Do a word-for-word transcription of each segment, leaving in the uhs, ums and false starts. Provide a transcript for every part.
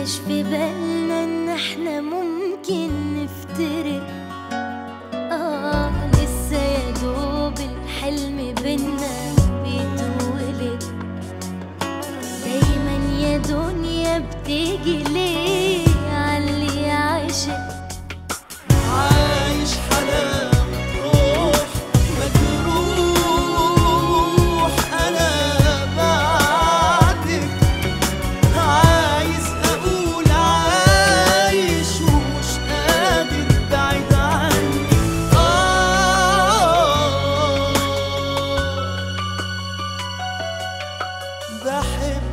جاش في بالنا ان احنا ممكن نفترق. اه لسه يا دوب الحلم بينا بيتولد. دايما يا دنيا بتيجي ليه عاللي عاشق عايش حلاوة روح مجروح. أنا بعدك عايز أقول عايش ومش قادر بعيد عنك. آه بحبك.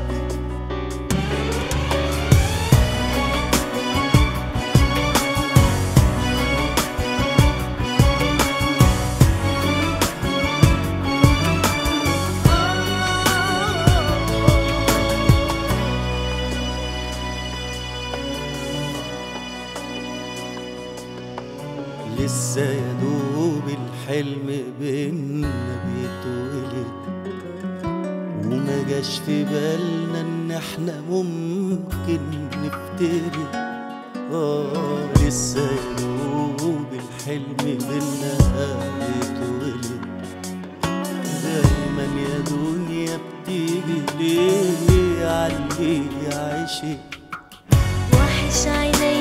لسه يا دوب الحلم بينا بيتولد، وما جاش في بالنا ان احنا ممكن نفترق. اه لسه يا دوب الحلم بينا بيتولد. دايما يا دنيا بتيجي ليه عاللي عايشك. وحش عيني